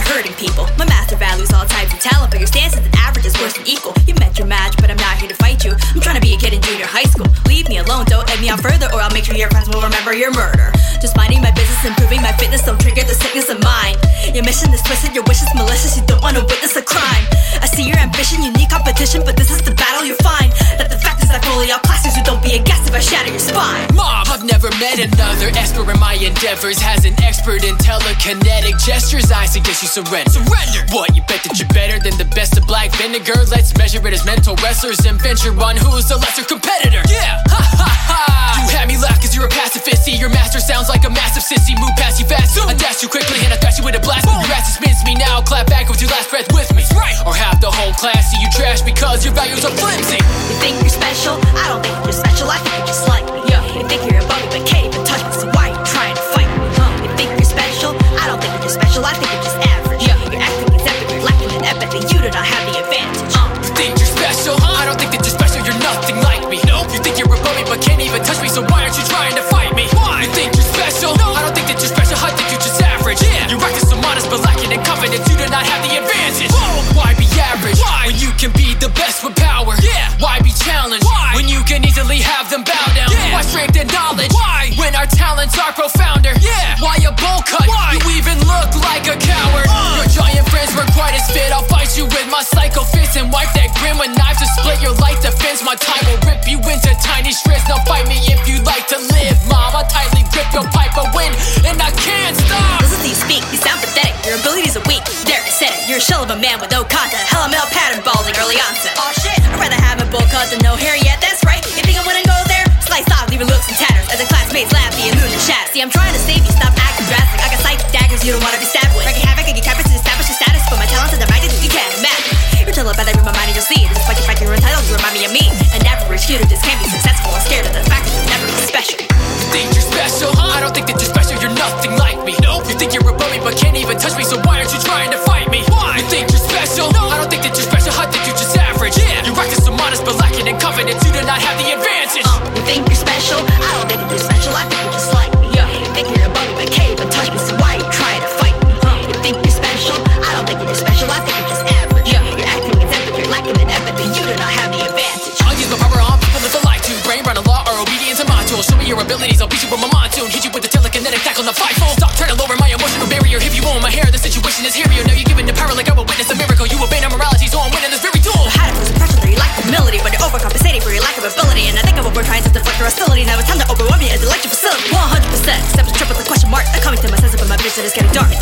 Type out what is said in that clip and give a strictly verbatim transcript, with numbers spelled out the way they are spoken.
hurting people. My master values all types of talent, but your stance is that average is worse than equal. You met your match, but I'm not here to fight you. I'm trying to be a kid in junior high school. Leave me alone, don't egg me on further, or I'll make sure your friends will remember your murder. Just minding my business, improving my fitness, don't trigger the sickness of mine. Your mission is twisted, your wishes malicious, you don't want to witness a crime. I see your ambition, you need competition, but this is the battle you find. That the fact is I fully outclass you, so don't be a guest if I shatter your spine. Mom, I've never met another expert in my endeavors. Has an expert in telekinetic gestures, I suggest you surrender. Surrender! What, you bet that you're better than the best of black vinegar? Let's measure it as mental wrestlers and venture on who's the lesser competitor. Yeah! Ha ha ha! You had me laugh cause you're a pacifist. See, your master sounds like a massive sissy. Move past you fast, I dash you quickly and I thrash you with a blast. Boom. Your ass dismiss me now, clap back with your last breath with me. That's right! Or half the whole class see you trash because your values are flimsy. You think you're special? I don't think you're special, I think you're just like me. Yeah. You think you're above me but can't even touch me, so why are you trying to fight me? Huh? You think you're special? I don't think you're special, I think you're just average. Yeah. You're acting exemplary, you're lacking in empathy, you do not have the advantage. uh. You think you're special? Huh? I don't think that you're special, you're nothing like me. Nope. You think you're above me but can't even touch me, so why aren't you trying to fight me? Why? You think you're special? No. I don't think that you're special, I think you're just average. Yeah. You're acting so modest but lacking in confidence, you do not have the advantage. Whoa. Why be average? Why? When you can be the best with power. Yeah. Why be challenged? Why? When you can easily have them bow down. Yeah. Why strength and knowledge? Why? When our talents are profounder. Yeah. Why a bowl cut? Why? You even look like a coward. uh. Your giant friends were quite as fit. I'll fight you with my psycho fists and wipe that grin with knives to split your life defense. My time will rip you into tiny shreds. Now fight me if you like to live, mom. I tightly grip your pipe a win and I can't stop. Listen to you speak, you sound pathetic. Your abilities are weak, there I said it. You're a shell of a man with no content. Hell, I'm L pattern balding early onset. Aw shit, I'd rather have a bowl cut than no hair yet, that's right. You think I wouldn't go there? Sliced off, leaving looks and tatters. As the classmates laugh, the illusion shatters. See, I'm trying to save you, stop acting drastic. I got psychic daggers you don't wanna be stabbed with. Wreaking havoc, I get campus to establish your status. But my talents are divided, you can't imagine. You're telepathic in my mind and you'll see it. Despite the fact you're entitled, you remind me of me. An average shooter just can't be successful. I'm scared of the fact that you'll never be special. You think you're special? Huh? I don't think that you're special, you're nothing like me. Nope. You think you're above me but can't even touch me, so why aren't you trying to fight me? Why? You think you're special? No. I don't think that you're special, I think you're just average. Yeah. You're acting so modest but lacking in confidence, you do not have the advantage. uh, You think you're special? I don't think you're special, I think you're just like me. Yeah. You think you're above me but can't even touch me, so why are you trying to fight me? uh, You think you're special? I don't think you're special, I think you're just average. Yeah. You're acting exemplary, you're lacking in empathy, you do not have the advantage. I'll use my power on people if I like to. Brain run a law or obedience to my tools. Show me your abilities, I'll beat you with my monsoon. Hit you with the telekinetic tackle on the five fold. Stop trying to lower my emotional barrier. If you want my hair, the situation is here. Now you're giving the power like I will witness a miracle. You obey our morality, so I'm winning this very duel. I had it was pressure that you lack humility, but you're overcompensating for your lack of ability. And I think of what we're trying to deflect your hostility. Now it's time to overwhelm you at the lecture facility. one hundred percent, except to triple the question mark. I'm coming to my senses, but my vision is getting dark.